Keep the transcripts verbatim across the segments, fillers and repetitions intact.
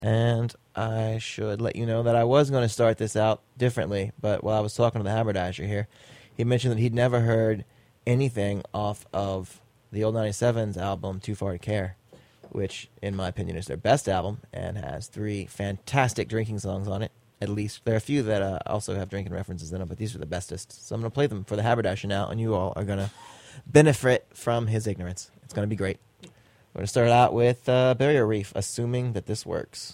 And I should let you know that I was going to start this out differently, but while I was talking to the Haberdasher here, he mentioned that he'd never heard anything off of the Old ninety-sevens album, Too Far to Care, which, in my opinion, is their best album and has three fantastic drinking songs on it. At least there are a few that uh, also have drinking references in them, but these are the bestest. So I'm going to play them for the Haberdasher now, and you all are going to benefit from his ignorance. It's going to be great. We're going to start out with uh, Barrier Reef, assuming that this works.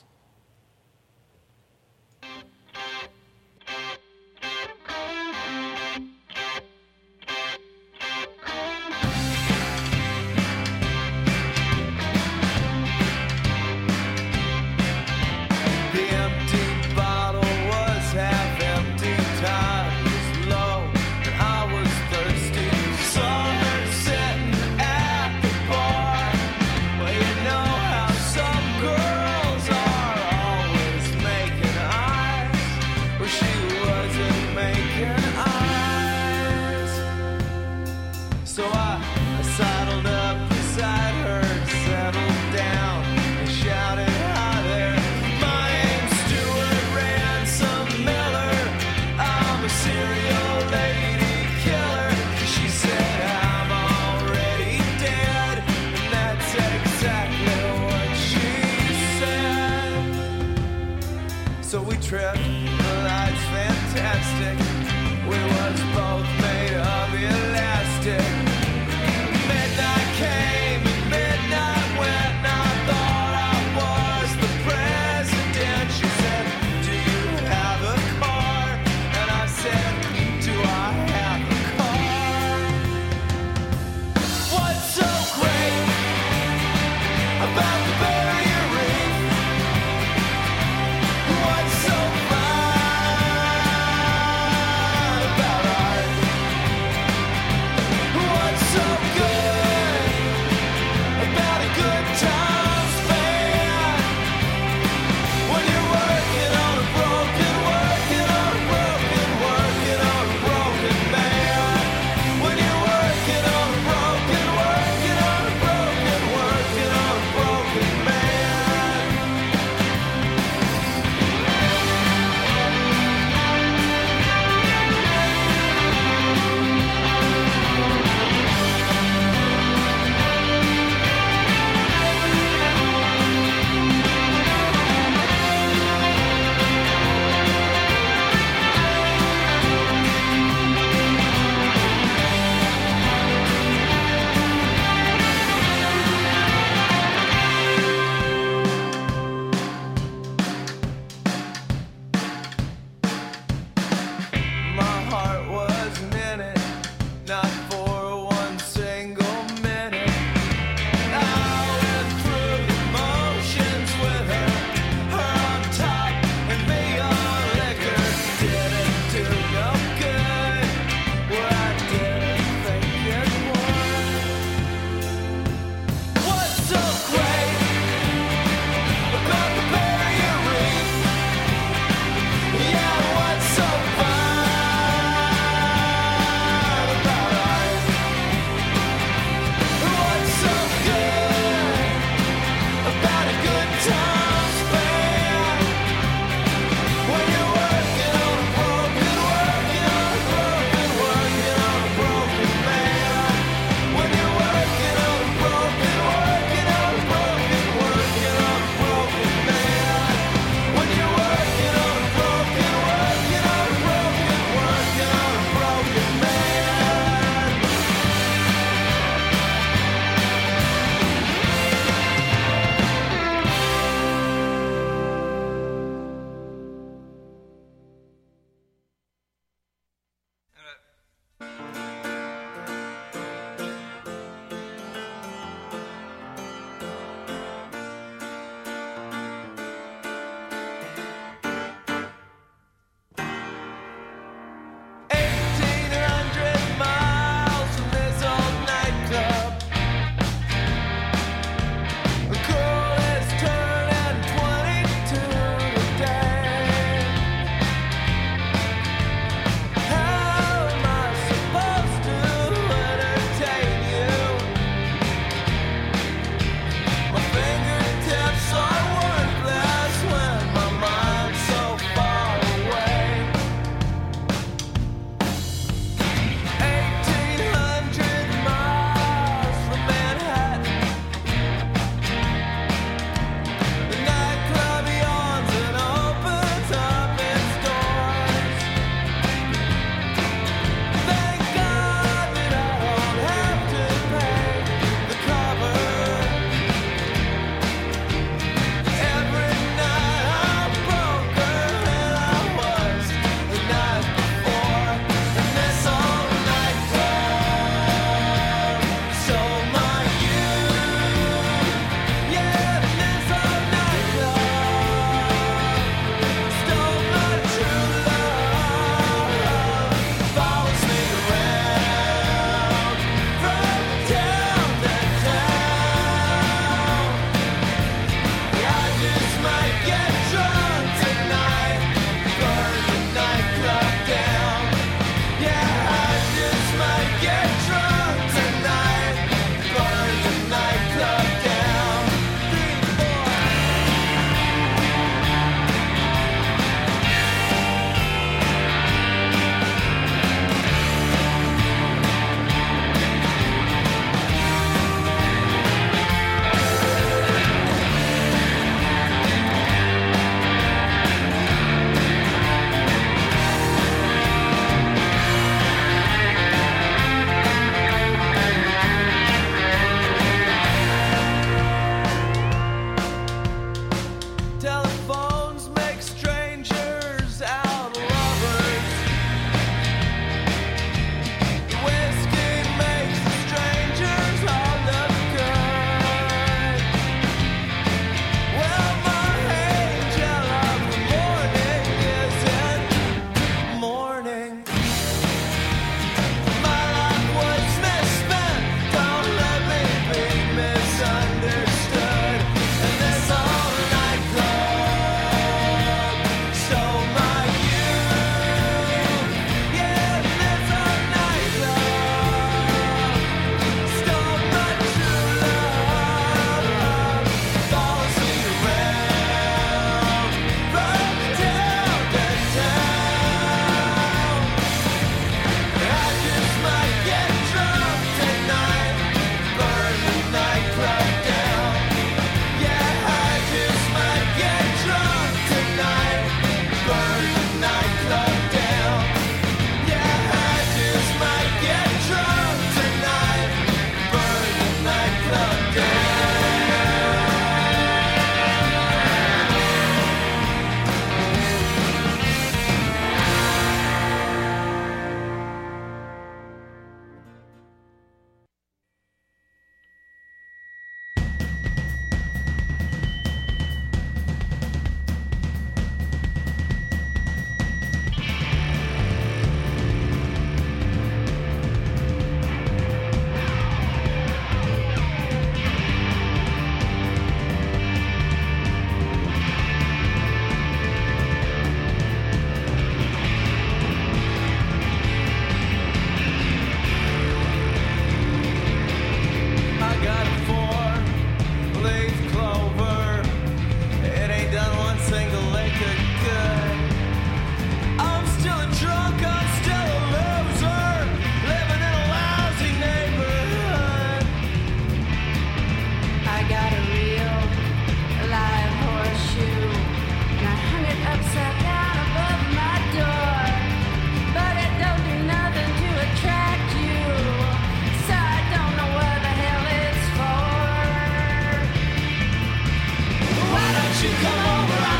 What's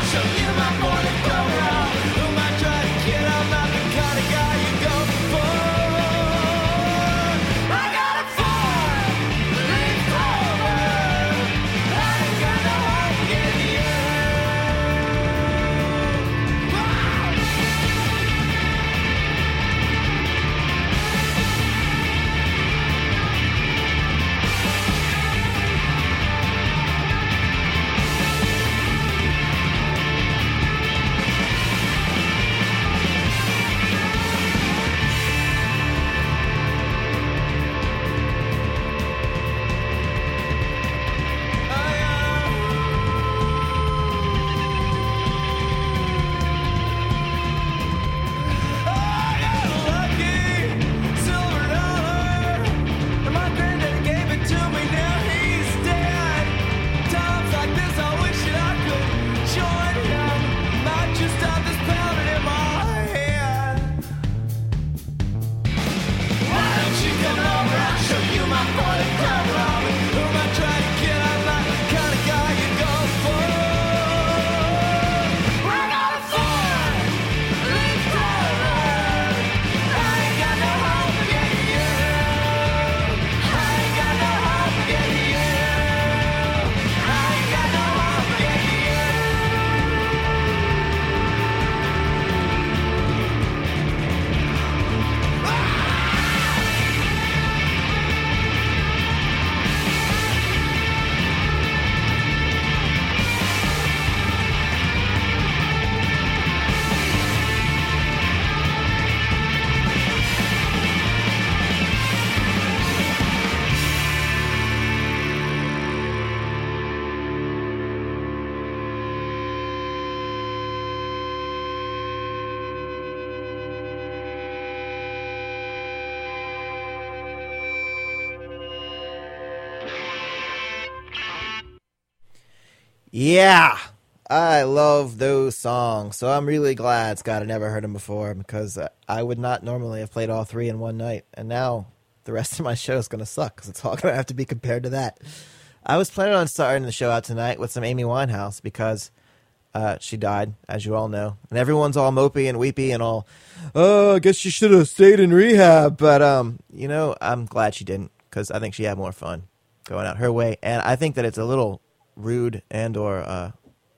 Yeah, I love those songs. So I'm really glad Scott had never heard them before, because I would not normally have played all three in one night. And now the rest of my show is going to suck, because it's all going to have to be compared to that. I was planning on starting the show out tonight with some Amy Winehouse, because uh, she died, as you all know. And everyone's all mopey and weepy and all, oh, I guess she should have stayed in rehab. But, um, you know, I'm glad she didn't, because I think she had more fun going out her way. And I think that it's a little rude and or uh,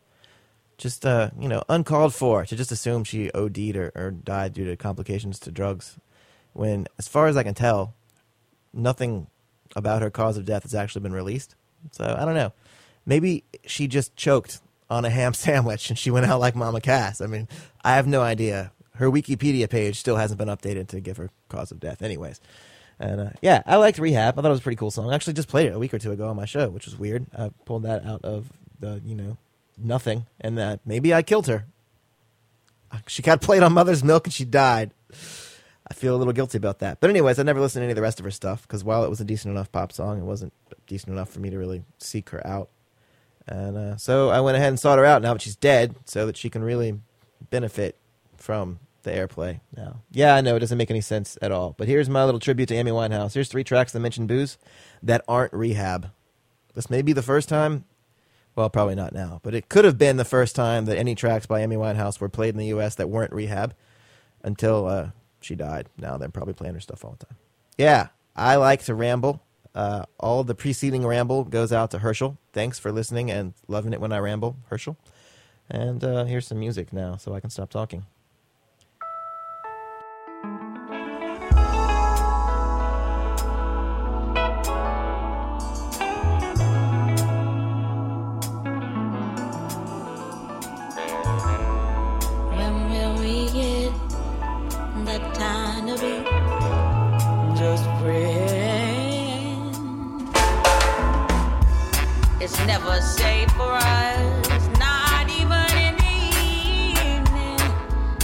just, uh, you know, uncalled for to just assume she O D'd or, or died due to complications to drugs, when, as far as I can tell, nothing about her cause of death has actually been released. So, I don't know. Maybe she just choked on a ham sandwich and she went out like Mama Cass. I mean, I have no idea. Her Wikipedia page still hasn't been updated to give her cause of death anyways. And, uh, yeah, I liked Rehab. I thought it was a pretty cool song. I actually just played it a week or two ago on my show, which was weird. I pulled that out of the, you know, nothing. And uh, maybe I killed her. She got played on Mother's Milk and she died. I feel a little guilty about that. But anyways, I never listened to any of the rest of her stuff, because while it was a decent enough pop song, it wasn't decent enough for me to really seek her out. And uh, so I went ahead and sought her out now that she's dead, so that she can really benefit from the airplay now. Yeah, I know, it doesn't make any sense at all. But here's my little tribute to Amy Winehouse. Here's three tracks that mention booze that aren't Rehab. This may be the first time, well, probably not now, but it could have been the first time that any tracks by Amy Winehouse were played in the U S that weren't Rehab until uh, she died. Now they're probably playing her stuff all the time. Yeah, I like to ramble. Uh, all the preceding ramble goes out to Herschel. Thanks for listening and loving it when I ramble, Herschel. And uh, here's some music now so I can stop talking. Never safe for us, not even in the evening.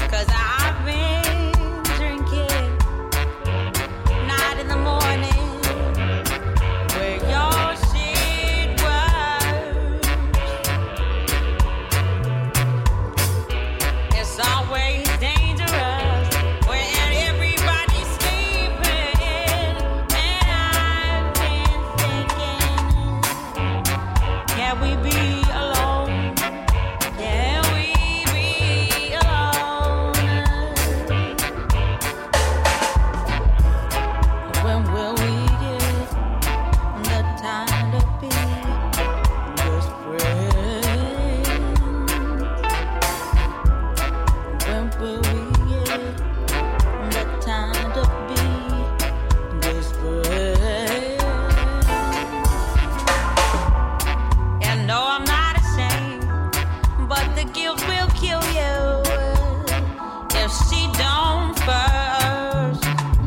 guilt will kill you if she don't first.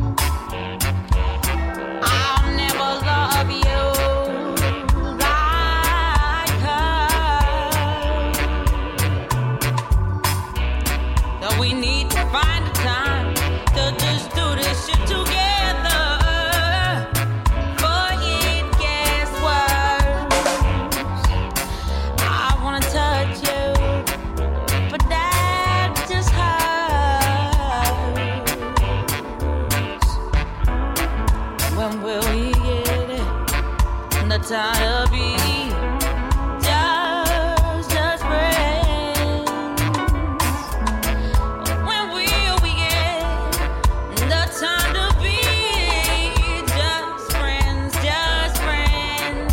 I'll never love you like her. So we need to find a time to just do this shit together. Before it gets worse. I wanna touch you, but that just hurts. When will we get it? The time to be just, just friends. When will we get the time to be just friends, just friends?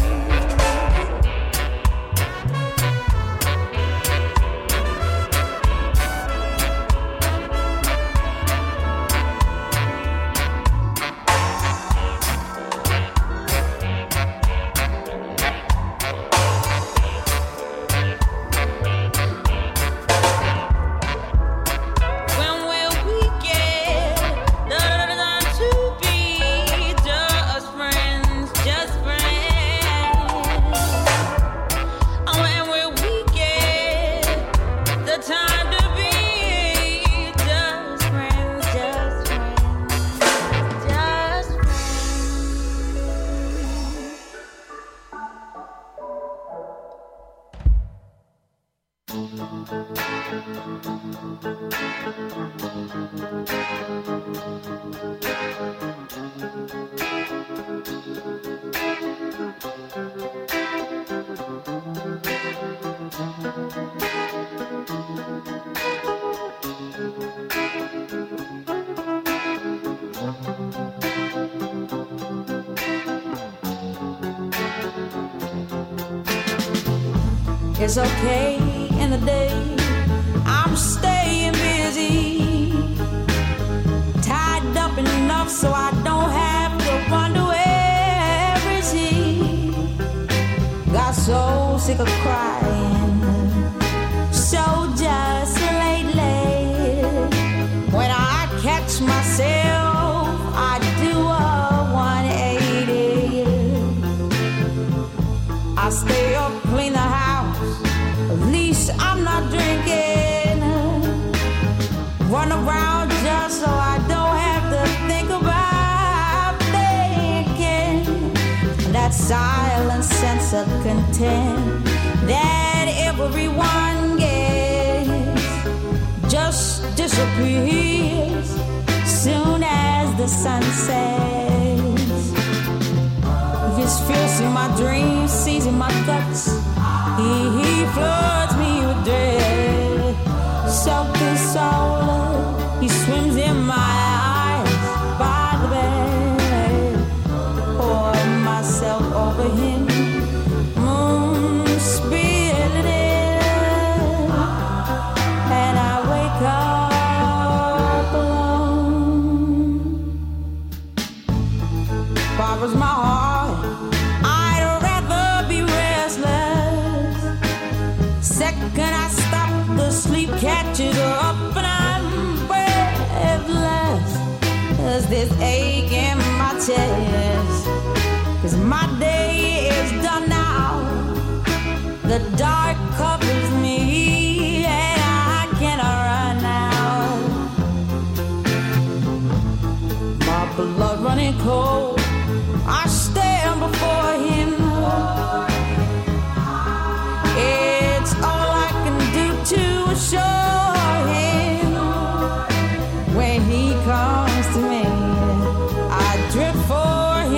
When will we get the time to be just friends, just friends? When will we get the time to be just friends, just friends, just friends? It's okay in the day, I'm staying busy, tied up enough so I don't have to wonder where is he. Got so sick of crying, so just lately. When I catch myself, I do a one eighty. I stay up, clean the house, at least I'm not drinking. Run around just so I don't have to think about thinking. That silent sense of content that everyone gets just disappears soon as the sun sets. His fierce in my dreams, seizing my guts. He, he floods me with dread. Self-consoled, he swims in my eyes by the bed. Pour myself over him, moon spilling in, and I wake up alone. Bothers my heart, I'd rather be restless. Second I stop, the sleep catches up and I'm breathless. There's this ache in my chest, 'cause my day is done now. The dark covers me and I cannot run now. My blood running cold, I stand before him. It's all I can do to assure him. When he comes to me, I drift for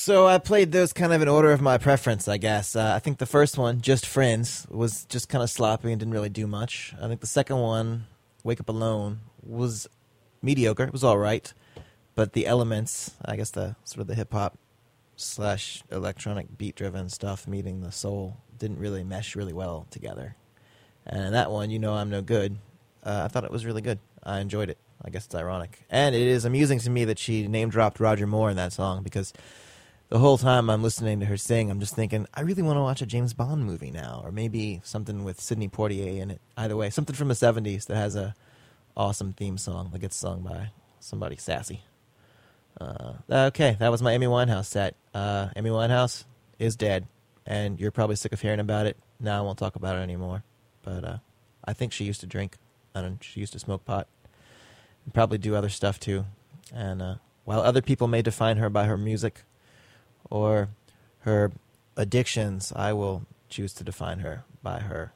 So I played those kind of in order of my preference, I guess. Uh, I think the first one, Just Friends, was just kind of sloppy and didn't really do much. I think the second one, Wake Up Alone, was mediocre. It was all right. But the elements, I guess the sort of the hip-hop slash electronic beat-driven stuff meeting the soul didn't really mesh really well together. And that one, You Know I'm No Good, uh, I thought it was really good. I enjoyed it. I guess it's ironic. And it is amusing to me that she name-dropped Roger Moore in that song, because the whole time I'm listening to her sing, I'm just thinking, I really want to watch a James Bond movie now, or maybe something with Sidney Poitier in it. Either way, something from the seventies that has a awesome theme song that gets sung by somebody sassy. Uh, okay, that was my Amy Winehouse set. Uh, Amy Winehouse is dead, and you're probably sick of hearing about it. Now I won't talk about it anymore. But uh, I think she used to drink, and she used to smoke pot, and probably do other stuff too. And uh, while other people may define her by her music or her addictions, I will choose to define her by her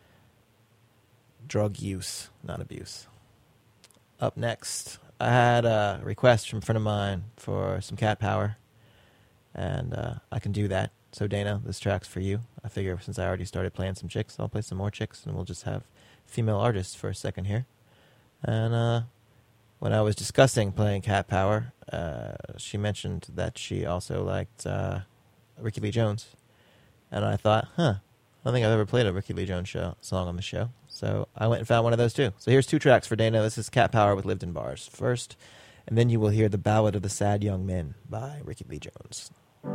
drug use, not abuse. Up next, I had a request from a friend of mine for some cat power, and uh, I can do that. So, Dana, this track's for you. I figure since I already started playing some chicks, I'll play some more chicks, and we'll just have female artists for a second here. And uh, when I was discussing playing cat power, uh, she mentioned that she also liked uh, Ricky Lee Jones. And I thought, huh, I don't think I've ever played a Ricky Lee Jones show, song on the show. So I went and found one of those too. So here's two tracks for Dana. This is Cat Power with Lived in Bars first, and then you will hear The Ballad of the Sad Young Men by Ricky Lee Jones.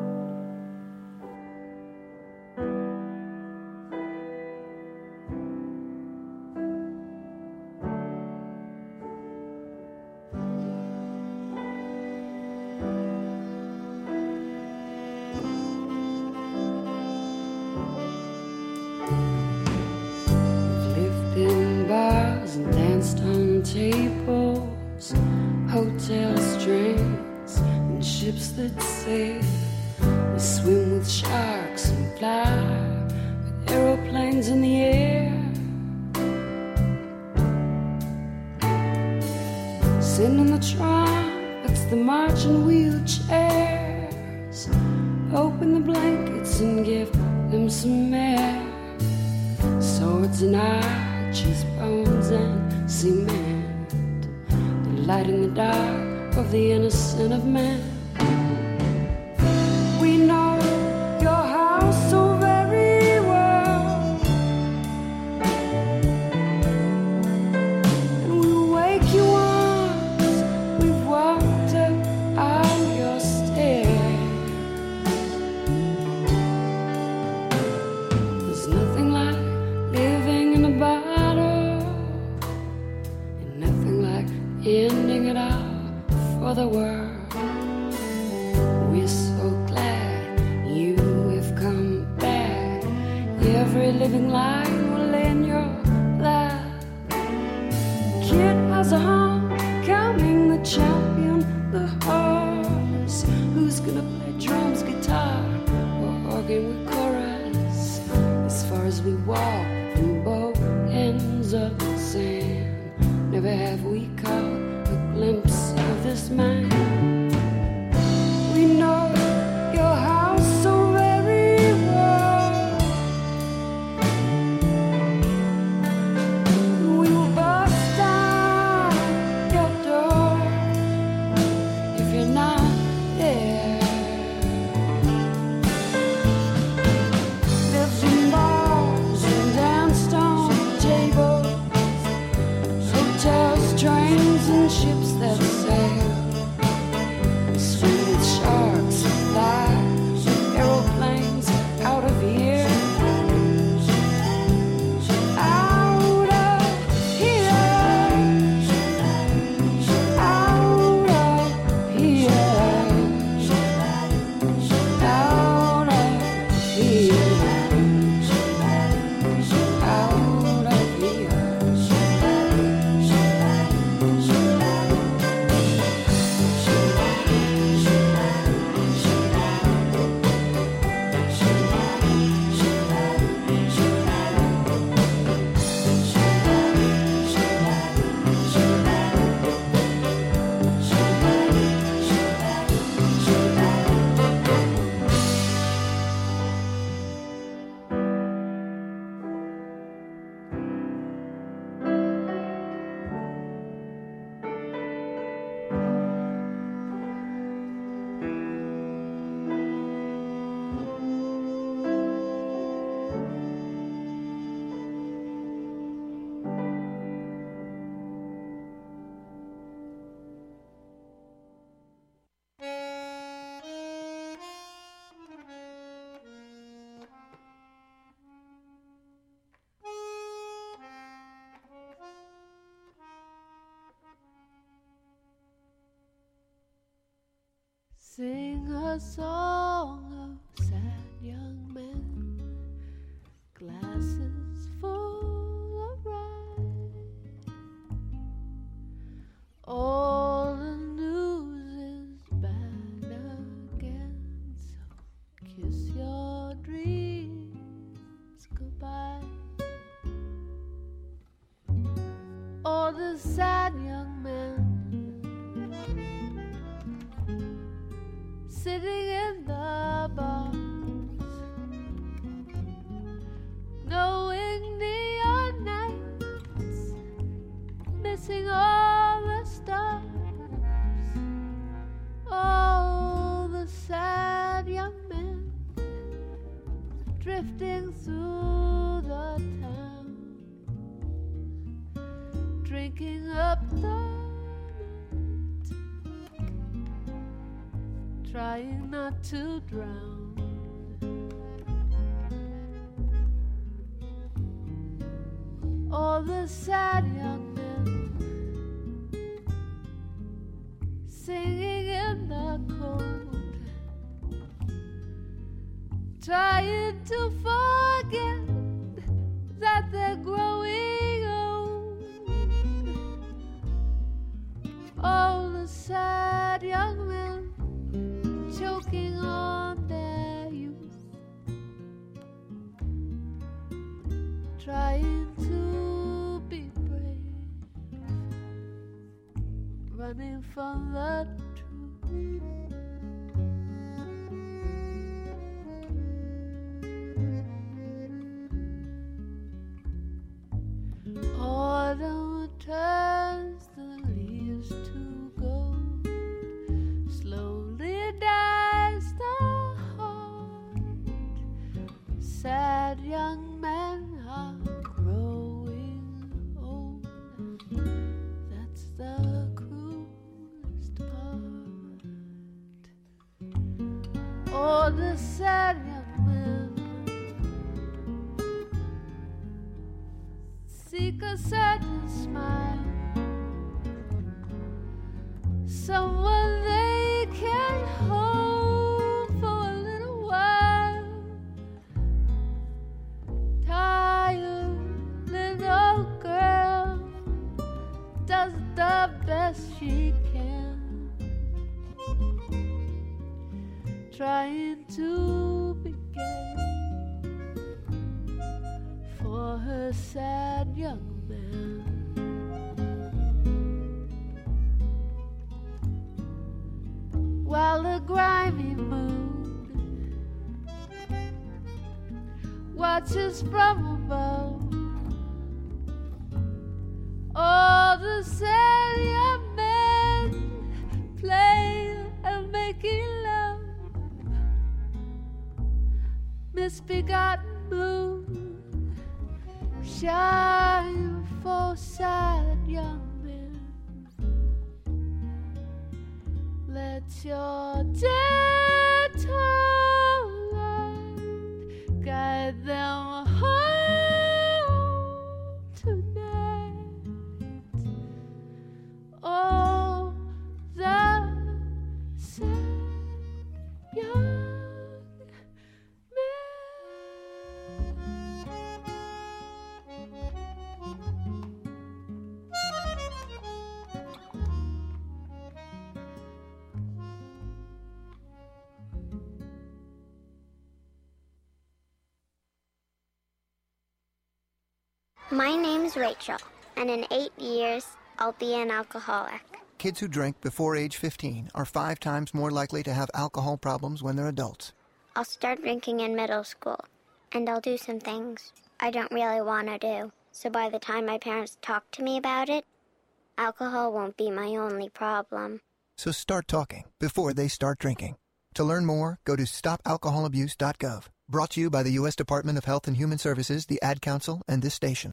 Tables, hotel strings, and ships that sail. We swim with sharks and fly with aeroplanes in the air. Sending the trumpets, the marching wheelchairs. Open the blankets and give them some air. Swords and arches, bones and cement. Light in the dark of the innocent of man. We know your house so very well, and we'll wake you once we've walked up out your stairs. There's nothing like living in a bottle, and nothing like ending it all for the world. We're so glad you have come back. Every living line will lay in your lap. Kid has a homecoming, the champion, the horse. Who's gonna play drums, guitar, or organ with chorus? As far as we walk from both ends of the sand, never have we caught a glimpse of this man. We know your house so very well. We will bust down your door if you're not there. Lived in bars and danced on tables, hotels, trains, and ships that sail. We swim with sharks and fly aeroplanes out of here. Out of here. Out of here. Out of here. Out of here. sing a song of sad young men, glasses full of rye. All the news is bad again, so kiss your dreams goodbye. All the sad young men sitting in the bars, knowing neon nights, missing all the stars. All the sad young men drifting through the town, drinking up the trying not to drown. All the sad young men singing in the cold, trying to forget that they're growing old. All the sad young men choking on their youth, trying to be brave, running from the truth. Autumn turns the leaves to gold, slowly dies the heart. Sad young men are growing old, that's the cruelest part. All the sad young men seek a certain smile, someone they can hold for a little while. Tired little girl does the best she can, trying to be gay for her sad young man. While the grimy moon watches from above, all the sad young men play and making love. Misbegotten moon, shine for sad young men. Let your gentle light guide them home tonight. Oh, the sad young My name's Rachel, and in eight years, I'll be an alcoholic. Kids who drink before age fifteen are five times more likely to have alcohol problems when they're adults. I'll start drinking in middle school, and I'll do some things I don't really want to do. So by the time my parents talk to me about it, alcohol won't be my only problem. So start talking before they start drinking. To learn more, go to stop alcohol abuse dot gov. Brought to you by the U S Department of Health and Human Services, the Ad Council, and this station.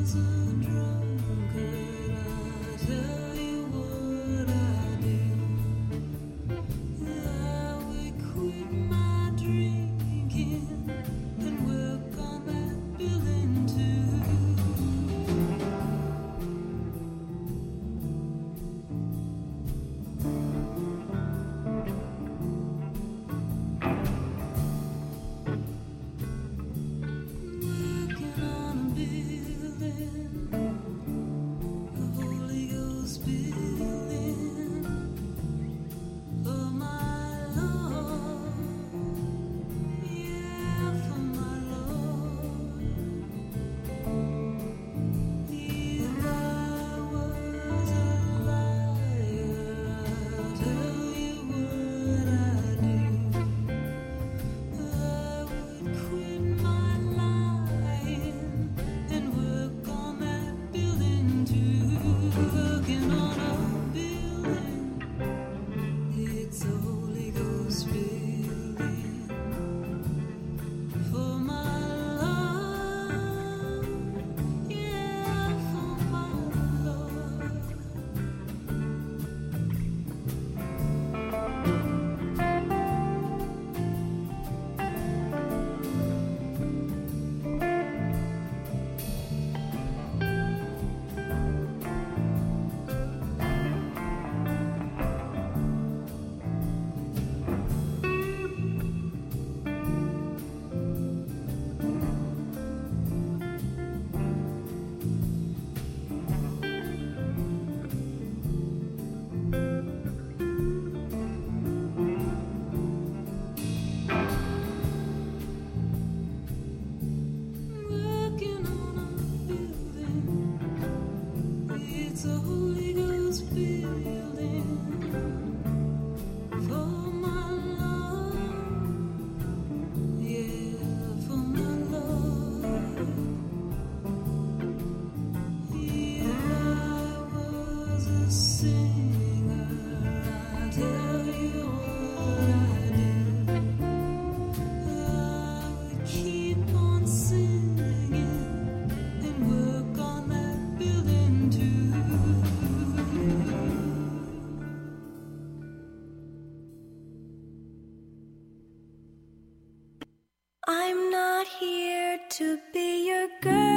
I'm not here to be your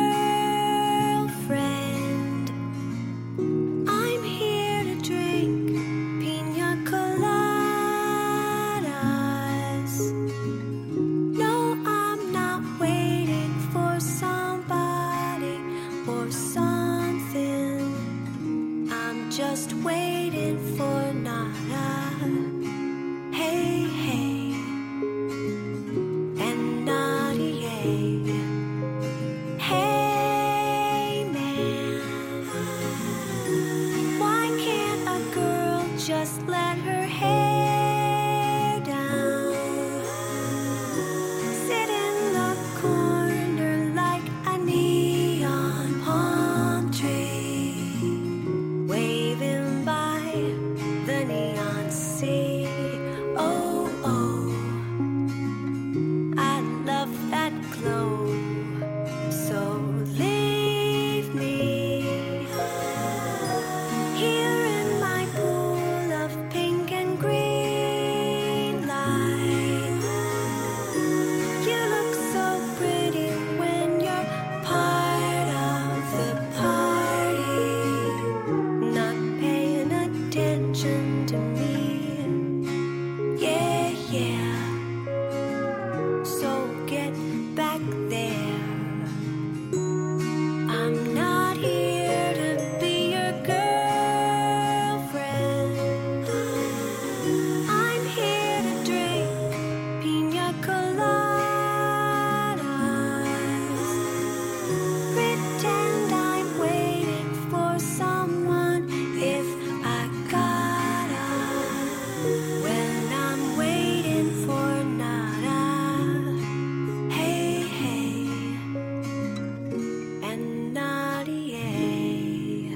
girlfriend. I'm here to drink pina coladas. No, I'm not waiting for somebody or something. I'm just waiting for nada. Hey, hey. Just let her hair down. Sit in the corner like a neon palm tree, waving by the neon sea. Oh, oh, I love that glow. So leave me here in my pool of pink and green light. You look so pretty when you're part of the party, not paying attention to me. Yeah, yeah. So get back there. I'm not here to be your girlfriend. I'm here to drink pina coladas. Pretend I'm waiting for someone if I gotta. When I'm waiting for nada. Hey, hey. And nada, yeah.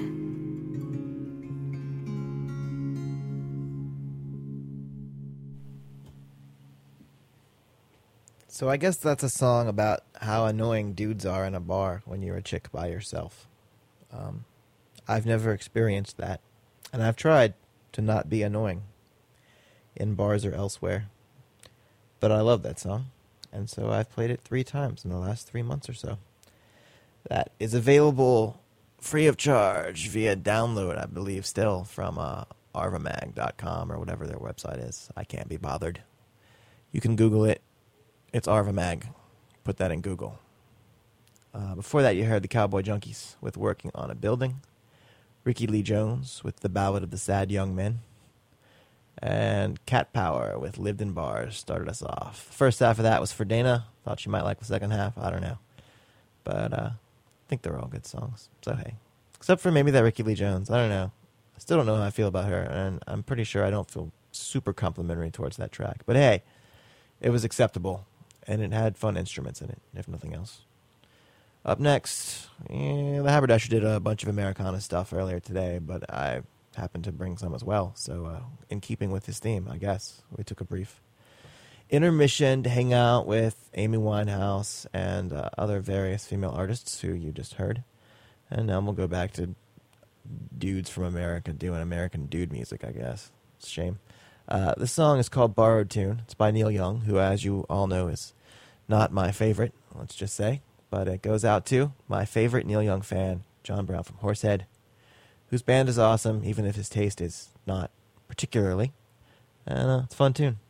So I guess that's a song about how annoying dudes are in a bar when you're a chick by yourself. Um, I've never experienced that, and I've tried to not be annoying in bars or elsewhere. But I love that song, and so I've played it three times in the last three months or so. That is available free of charge via download, I believe, still from uh, arvamag dot com or whatever their website is. I can't be bothered. You can Google it. It's Arvamag. Put that in Google. Uh, before that, you heard the Cowboy Junkies with Working on a Building. Ricky Lee Jones with The Ballad of the Sad Young Men. And Cat Power with Lived in Bars started us off. The first half of that was for Dana. Thought she might like the second half. I don't know. But uh, I think they're all good songs. So, hey. Except for maybe that Ricky Lee Jones. I don't know. I still don't know how I feel about her. And I'm pretty sure I don't feel super complimentary towards that track. But hey, it was acceptable. And it had fun instruments in it, if nothing else. Up next, yeah, the Haberdasher did a bunch of Americana stuff earlier today, but I happened to bring some as well. So uh, in keeping with his theme, I guess, we took a brief intermission to hang out with Amy Winehouse and uh, other various female artists who you just heard. And now we'll go back to dudes from America doing American dude music, I guess. It's a shame. Uh, the song is called Borrowed Tune. It's by Neil Young, who, as you all know, is not my favorite, let's just say. But it goes out to my favorite Neil Young fan, John Brown from Horsehead, whose band is awesome, even if his taste is not particularly. And uh, it's a fun tune.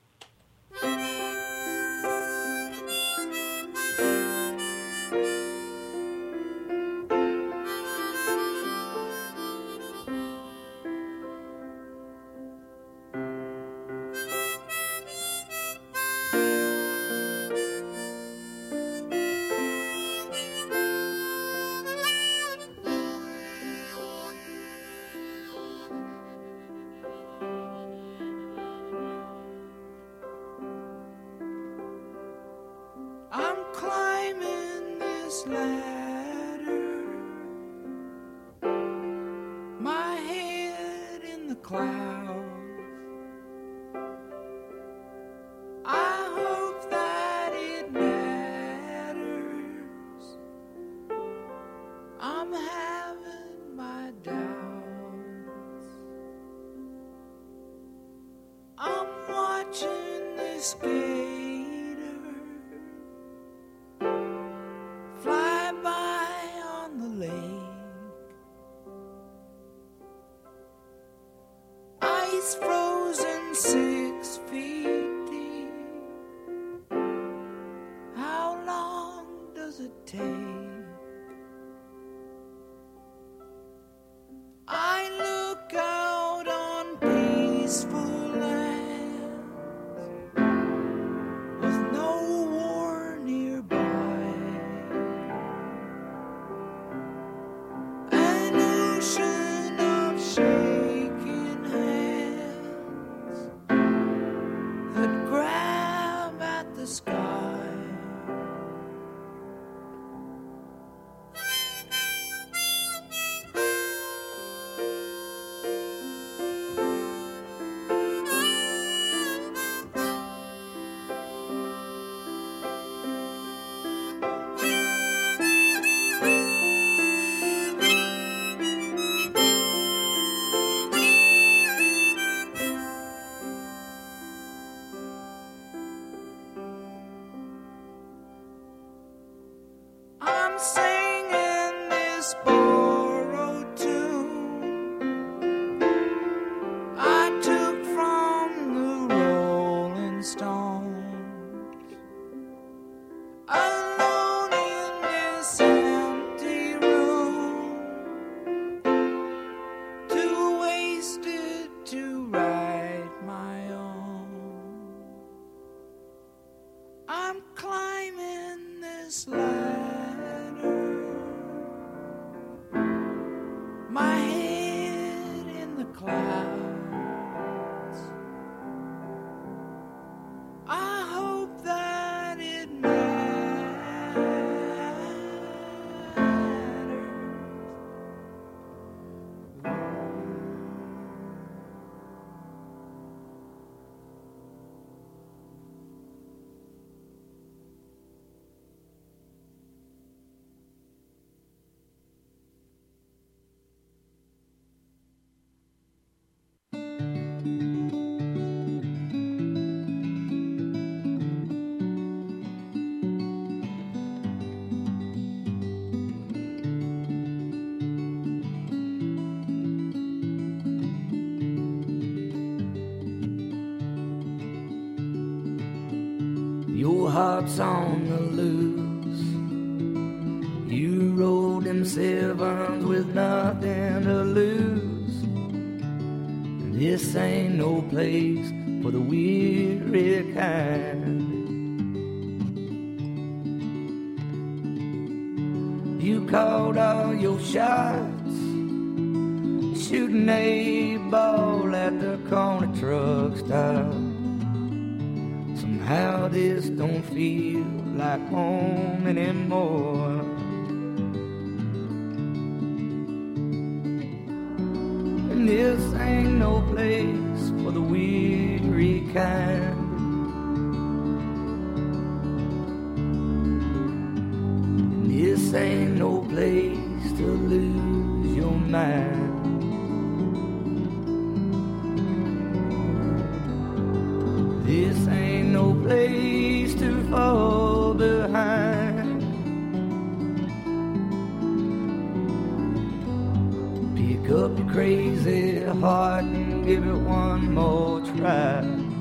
I'm climbing this ladder, my head in the clouds. I hope that it matters. I'm having my doubts. I'm watching this game fly by on the lake. Ice frozen six feet deep. How long does it take? I look out on peaceful lands with no war nearby. An ocean of shaking hands that grab at the sky. heart's on the loose. You rode them sevens with nothing to lose. This ain't no place for the weary kind. You called all your shots, shooting a ball at the corner truck stop. Somehow this don't feel like home anymore. And this ain't no place for the weary kind. And this ain't no place to lose your mind. This ain't no place to fall behind. Pick up your crazy heart and give it one more try.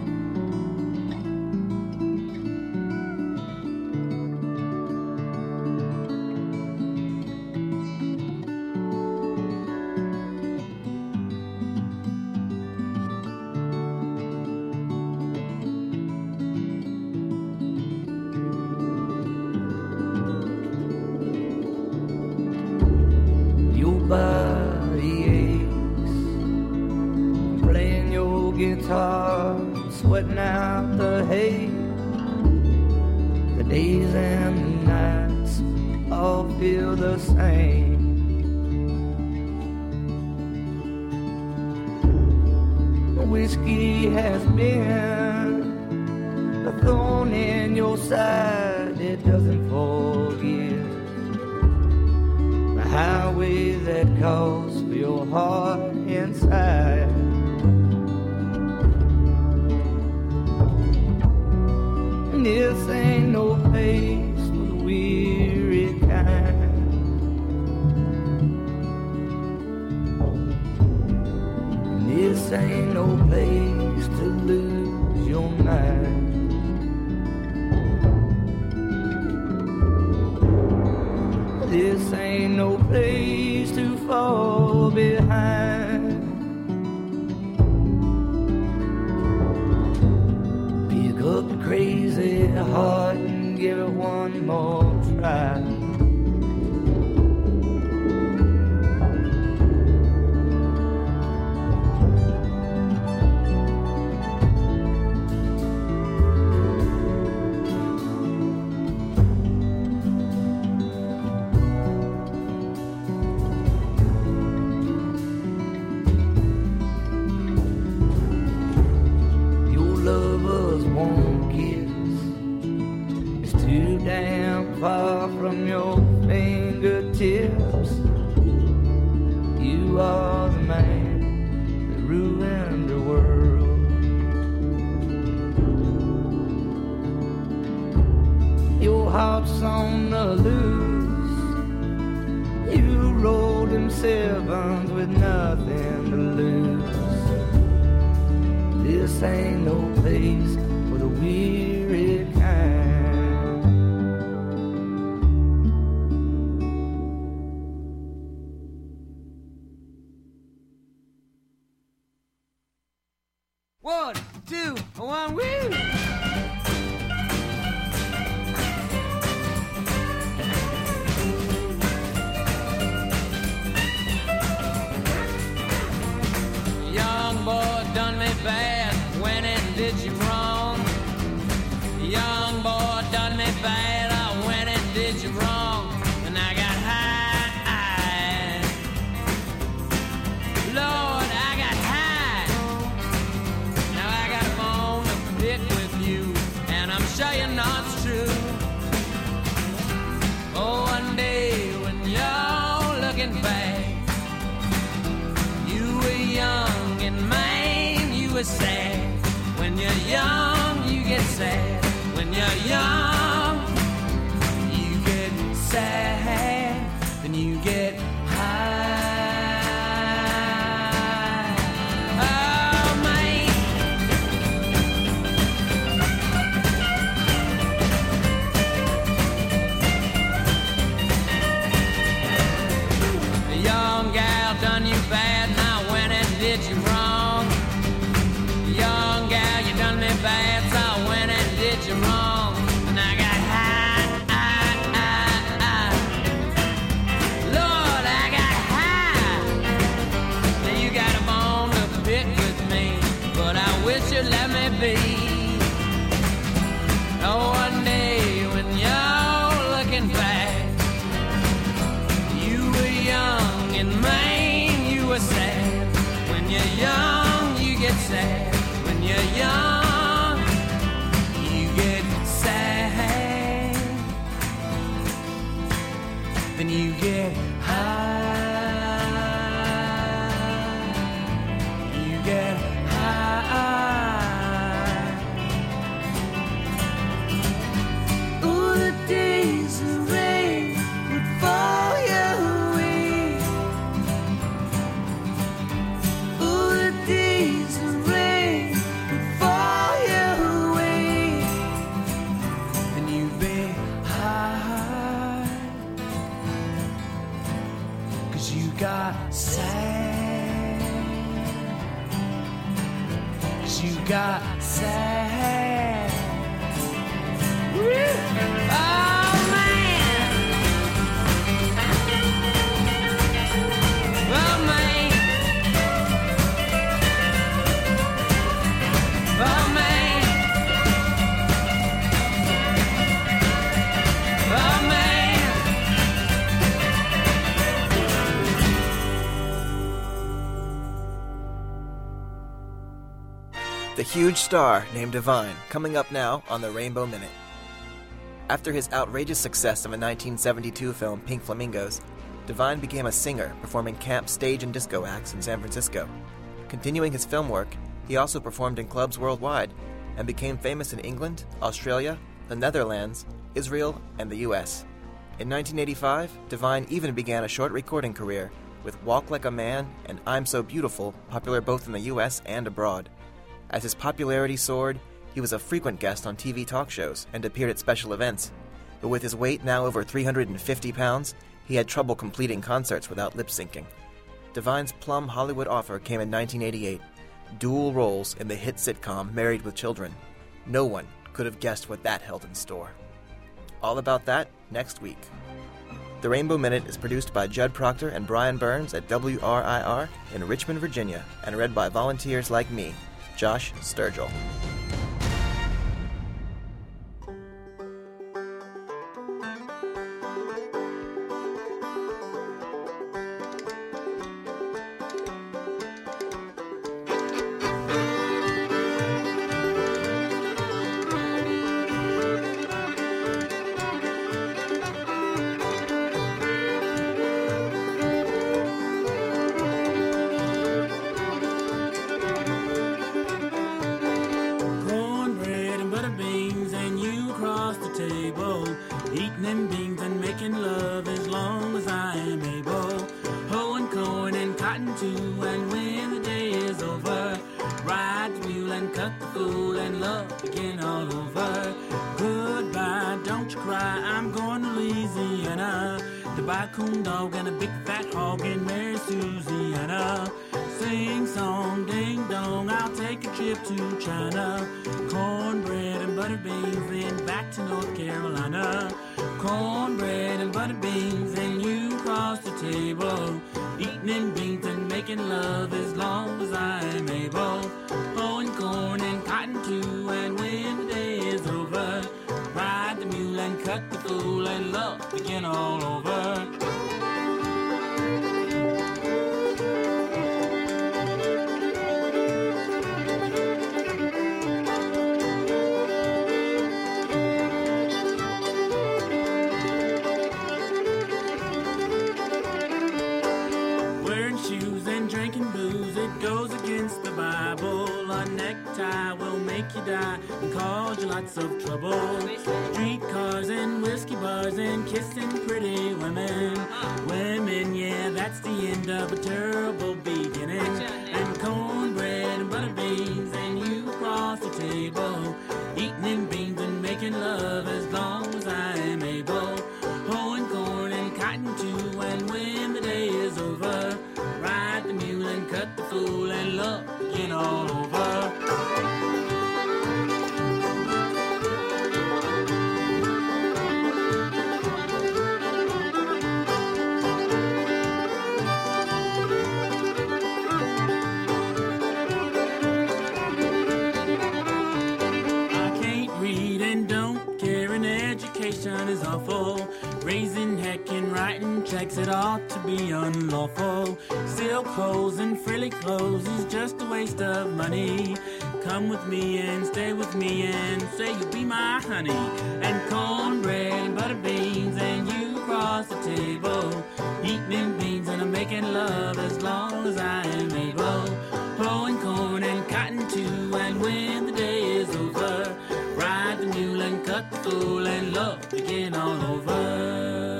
Sweating out the hay. The days and the nights all feel the same. Whiskey has been a thorn in your side. It doesn't forget the highway that calls for your heart inside. This ain't no place for the weary kind. This ain't no place to lose your mind. This ain't no place to fall behind. Pick up the crazy heart and give it one more try. Far from your fingertips, you are the man that ruined the world. Your heart's on the loose. You rolled them sevens with nothing to lose. This ain't no place for the weary kind. One, two, one, woo! Young boy done me bad, went and did you wrong. Young boy done me bad, I went and did you wrong. And I got high. Lord, I got high. Now I got a bone to pick with you, and I'm sure you're not true. Oh, one day when you're looking back, you were young and man, you were sad. When you're young, you get sad. When you're young, you get sad, and you get high. Oh, man. you let me be? Oh, one day when you're looking back, you were young and man, you were sad. When you're young, you get sad. When you're young, you get sad. Then you get high. You get high. Oh, the days of rain would fall your way. Oh, the days of rain would fall your way. Then you'd be high, 'cause you got sad. 'Cause you got sad. Woo! Oh man. Oh man. Oh man. Oh man. The huge star named Divine, coming up now on the Rainbow Minute. After his outrageous success of a nineteen seventy-two film, Pink Flamingos, Divine became a singer, performing camp stage and disco acts in San Francisco. Continuing his film work, he also performed in clubs worldwide and became famous in England, Australia, the Netherlands, Israel, and the U S. In nineteen eighty-five, Divine even began a short recording career with Walk Like a Man and I'm So Beautiful, popular both in the U S and abroad. As his popularity soared, he was a frequent guest on T V talk shows and appeared at special events. But with his weight now over three hundred fifty pounds, he had trouble completing concerts without lip-syncing. Divine's plum Hollywood offer came in nineteen eighty-eight, dual roles in the hit sitcom Married with Children. No one could have guessed what that held in store. All about that next week. The Rainbow Minute is produced by Judd Proctor and Brian Burns at W R I R in Richmond, Virginia, and read by volunteers like me, Josh Sturgill. Cornbread and butter beans, and you across the table, eating them beans and making love as long as I am able. Hoeing corn and cotton too, and when the day is over, ride the mule and cut the fool and love begin all over. Goodbye, don't you cry, I'm going to Louisiana to buy a coon dog and a big fat hog and marry Susiana. Sing song, ding dong, I'll take a trip to China. Cornbread and butter beans, then back to North Carolina. Cornbread and butter beans, and you across the table, eating them beans and making love as long as I am able. Hoeing corn and cotton too, and when the day is over, ride the mule and cut the fool and love begin all over. Wearing shoes and drinking booze, it goes against the Bible. A necktie will make you die and cause you lots of trouble. Streetcars and whiskey bars and kissing pretty women. Women, yeah, that's the end of a terrible beginning. And cornbread and butter beans, and you across the table, eating them beans and making love as long as I am able. Hoeing corn and cotton too, and when the day is over, ride the mule and cut the fool and love begin all over. makes it ought to be unlawful. Steal clothes and frilly clothes is just a waste of money. Come with me and stay with me and say you'll be my honey. And cornbread and butter beans and you across the table. Eating them beans and I'm making love as long as I am able. Hoeing corn and cotton too, and when the day is over, ride the mule and cut the fool and love begin all over.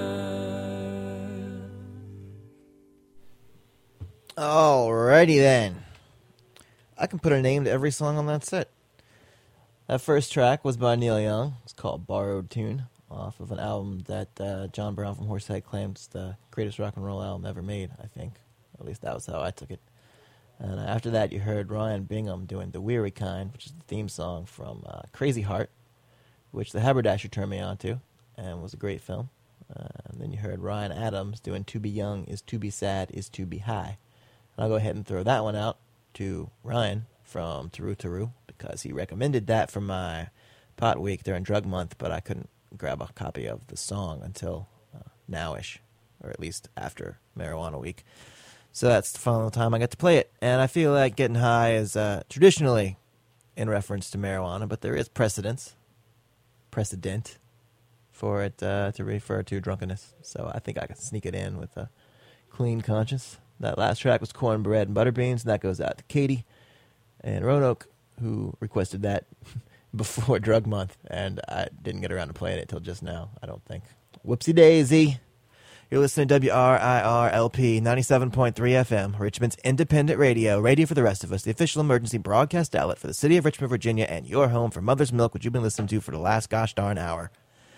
Alrighty then. I can put a name to every song on that set. That first track was by Neil Young. It's called Borrowed Tune, off of an album that uh, John Brown from Horsehead claims the greatest rock and roll album ever made, I think. At least that was how I took it. And after that, you heard Ryan Bingham doing The Weary Kind, which is the theme song from uh, Crazy Heart, which the Haberdasher turned me on to, and was a great film. Uh, and then you heard Ryan Adams doing To Be Young is To Be Sad is To Be High. And I'll go ahead and throw that one out to Ryan from Taru Taru, because he recommended that for my pot week during drug month, but I couldn't grab a copy of the song until uh, nowish, or at least after marijuana week. So that's the final time I got to play it. And I feel like Getting High is uh, traditionally in reference to marijuana, but there is precedence, precedent for it uh, to refer to drunkenness. So I think I can sneak it in with a clean conscience. That last track was Cornbread and Butter Beans, and that goes out to Katie and Roanoke, who requested that before drug month, and I didn't get around to playing it till just now, I don't think. Whoopsie daisy. You're listening to W R I R L P ninety-seven point three F M, Richmond's independent radio, radio for the rest of us, the official emergency broadcast outlet for the city of Richmond, Virginia, and your home for Mother's Milk, which you've been listening to for the last gosh darn hour.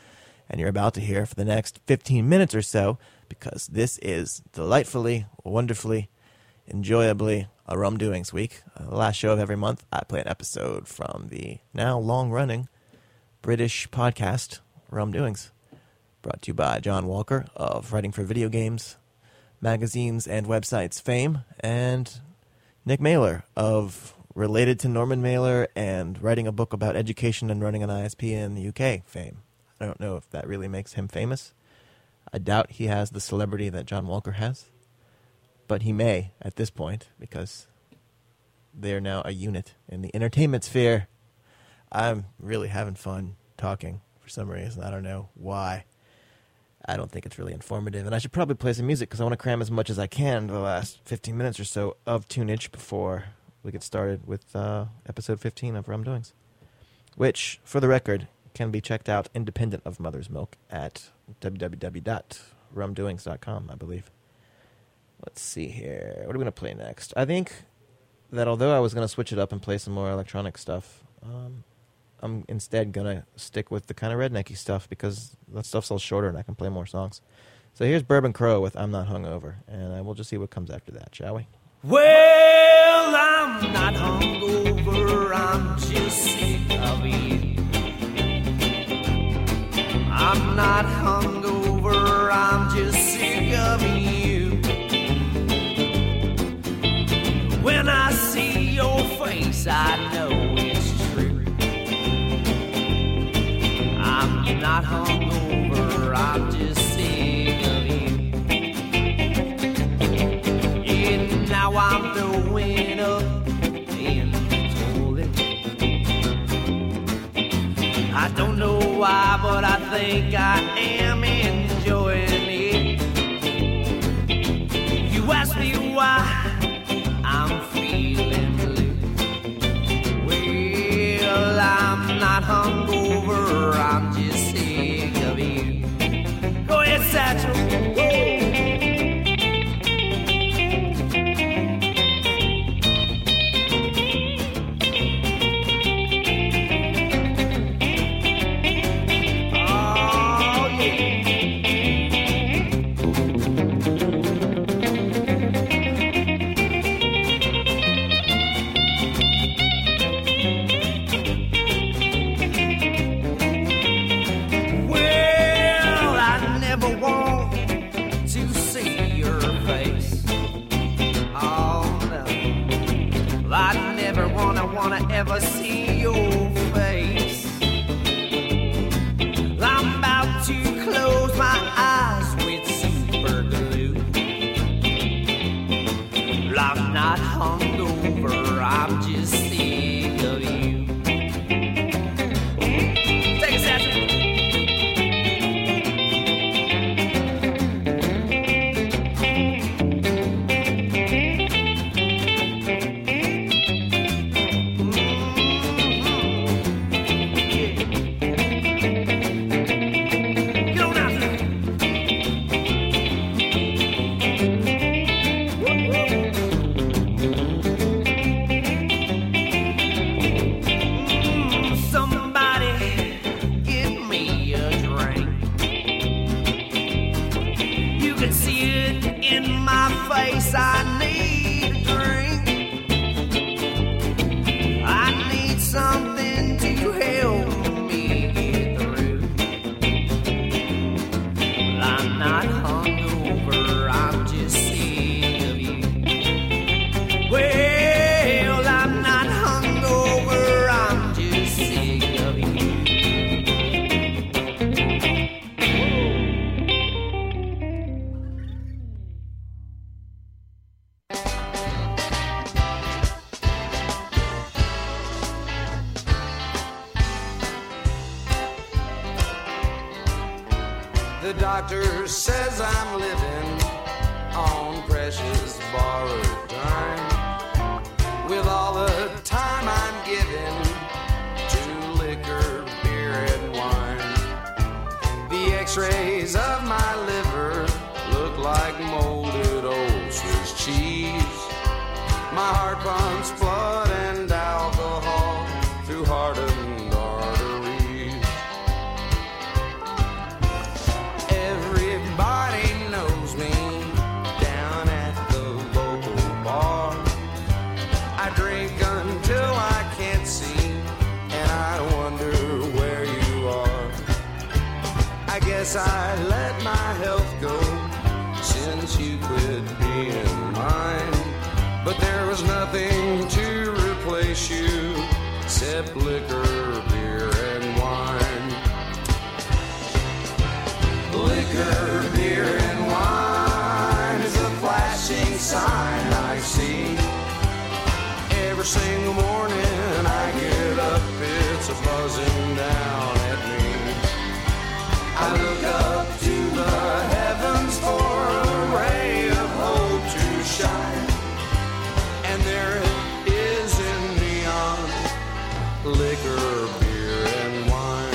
And you're about to hear for the next fifteen minutes or so, because this is delightfully, wonderfully, enjoyably a Rum Doings week. Uh, the last show of every month, I play an episode from the now long-running British podcast, Rum Doings. Brought to you by John Walker of Writing for Video Games, Magazines, and Websites fame, and Nick Mailer of Related to Norman Mailer and writing a book about education and running an I S P in the U K fame. I don't know if that really makes him famous. I doubt he has the celebrity that John Walker has, but he may at this point, because they're now a unit in the entertainment sphere. I'm really having fun talking for some reason. I don't know why. I don't think it's really informative, and I should probably play some music because I want to cram as much as I can the last fifteen minutes or so of tunage before we get started with uh, episode fifteen of Rum Doings, which, for the record, can be checked out independent of Mother's Milk at w w w dot rum doings dot com, I believe. Let's see here. What are we going to play next? I think that although I was going to switch it up and play some more electronic stuff, um, I'm instead going to stick with the kind of rednecky stuff because that stuff's a little shorter and I can play more songs. So here's Bourbon Crow with I'm Not Hungover, and uh, we'll just see what comes after that, shall we? Well, I'm not hungover, I'm just sick of you. I'm not hungover, I'm just sick of you. When I see your face, I know it's true. I'm not hungover, I'm just sick of you. And now I'm throwing up in the toilet. I don't know why, but I think I am enjoying it. You ask me why I'm feeling blue. Well, I'm not hungover, I'm just sick of you. Go ahead, Satchel. Woo! Ever see your face. I'm about to close my eyes with super glue. The doctor says I'm living on precious borrowed time, with all the time I'm given to liquor, beer, and wine. The x-rays of my liver look like molded old Swiss cheese. My heart pumps blood and alcohol through hardened arteries. Everybody knows me down at the local bar. I drink until I can't see, and I wonder where you are. I guess I let my health go since you quit being mine. But there was nothing to replace you except liquor, beer, and wine. Liquor, beer, and wine is a flashing sign I see. Every single morning I get up, it's a buzzing down at me. I look up to the heavens for a ray of hope to shine. And there it is in neon, liquor, beer, and wine.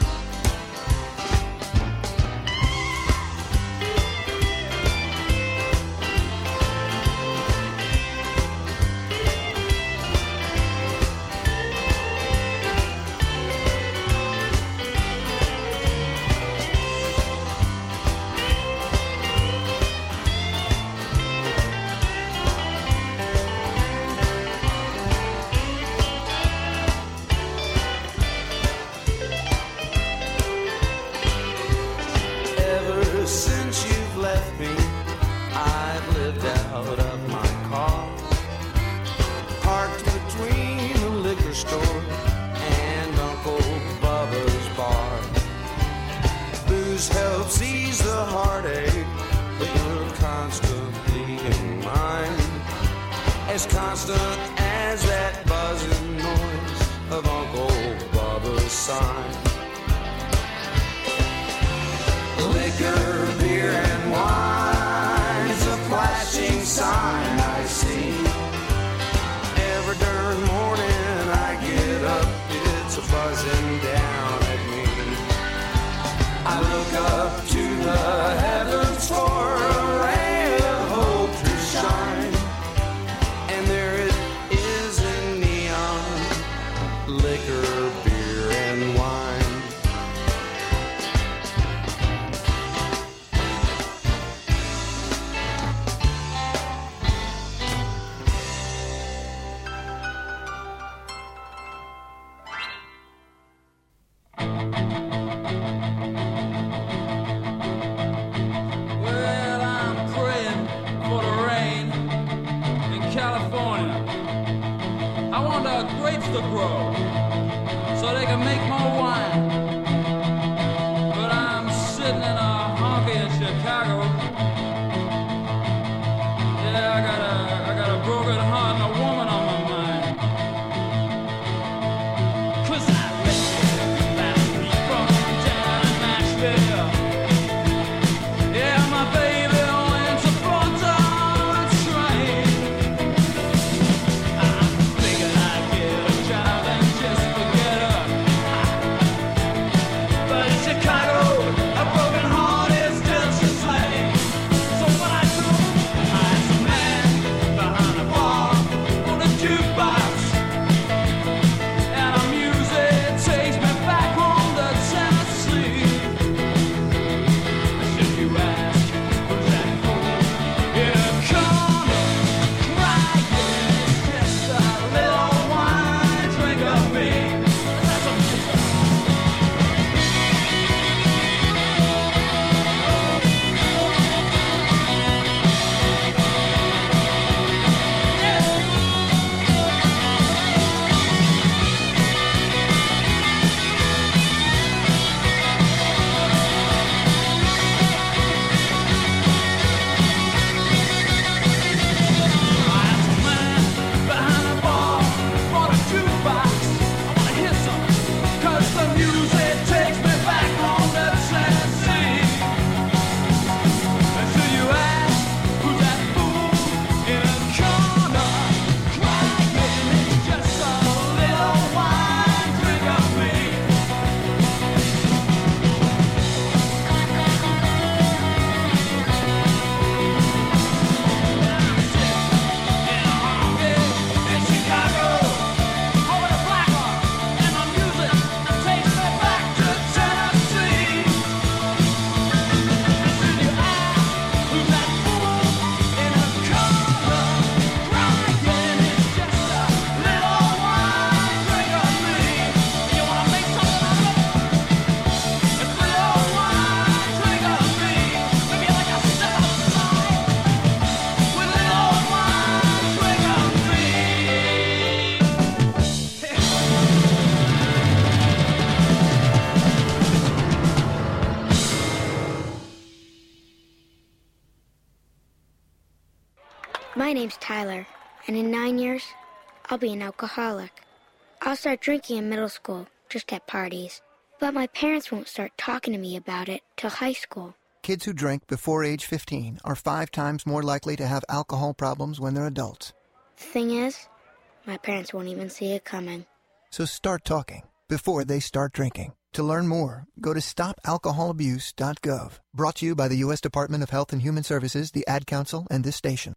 Since you've left me, I've lived out of my car, parked between the liquor store and Uncle Bubba's bar. Booze helps ease the heartache, but you're constantly in mind, as constant as that buzzing noise of Uncle Bubba's sign. Liquor, beer, and wine is a flashing sign I see. Every darn morning I get up, it's a buzzing down at me. I look up to the heavens for a ray of hope to shine. And there it is in neon, liquor, beer, and wine. To grow so they can make more wine. But I'm sitting in a honky in Chicago. Yeah, I got a I got a broken heart and a woman on my mind. 'Cause I live last week from down in Nashville. Yeah, my baby went to Baltimore train. I figured I'd get a job and just forget her. I My name's Tyler, and in nine years, I'll be an alcoholic. I'll start drinking in middle school, just at parties. But my parents won't start talking to me about it till high school. Kids who drink before age fifteen are five times more likely to have alcohol problems when they're adults. The thing is, my parents won't even see it coming. So start talking before they start drinking. To learn more, go to stop alcohol abuse dot gov. Brought to you by the U S Department of Health and Human Services, the Ad Council, and this station.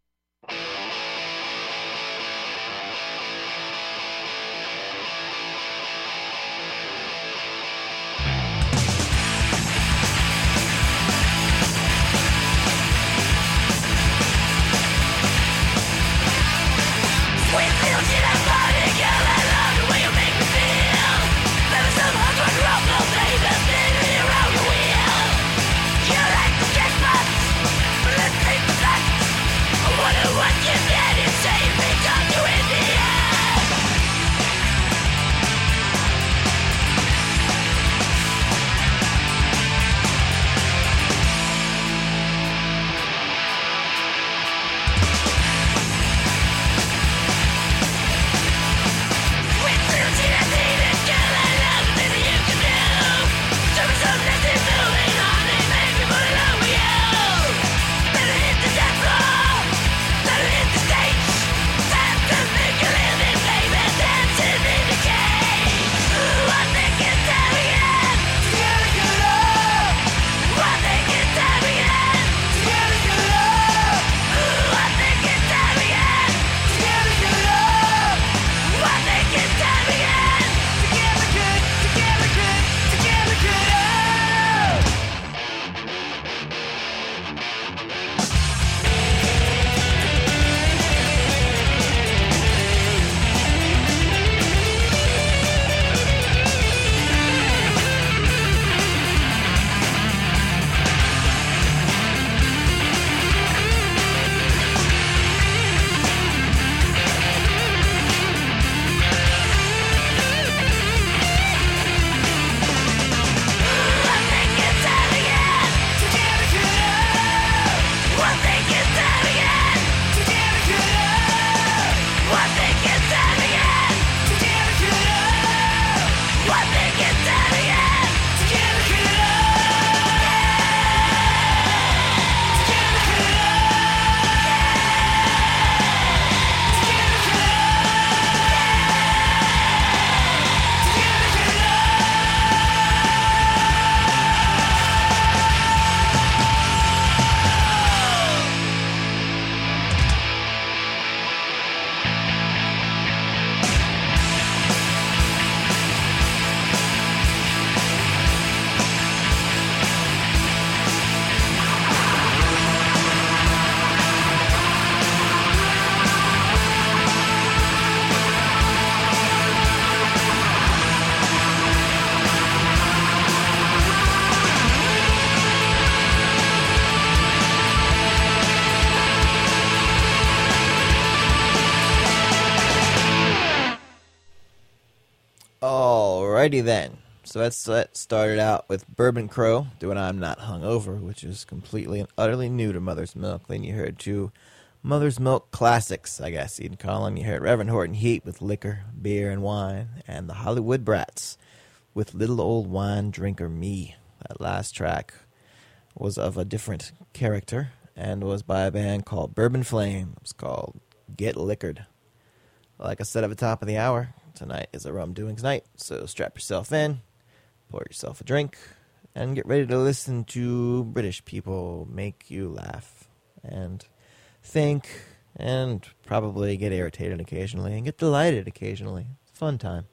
Alrighty then. So that set started out with Bourbon Crow doing I'm Not Hungover, which is completely and utterly new to Mother's Milk. Then you heard two Mother's Milk classics, I guess you'd call them. You heard Reverend Horton Heat with Liquor, Beer, and Wine, and the Hollywood Brats with Little Old Wine Drinker Me. That last track was of a different character and was by a band called Bourbon Flame. It was called Get Liquored. Like I said at the top of the hour, tonight is a rum doings night, so strap yourself in, pour yourself a drink, and get ready to listen to British people make you laugh and think and probably get irritated occasionally and get delighted occasionally. It's a fun time.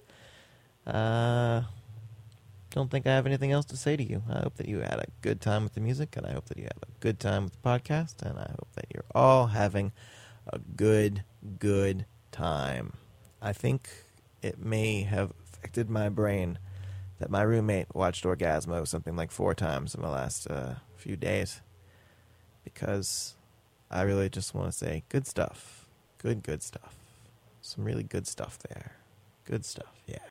Uh, don't think I have anything else to say to you. I hope that you had a good time with the music, and I hope that you have a good time with the podcast, and I hope that you're all having a good, good time. I think it may have affected my brain that my roommate watched Orgasmo something like four times in the last uh, few days, because I really just want to say good stuff. Good, good stuff. Some really good stuff there. Good stuff, yeah.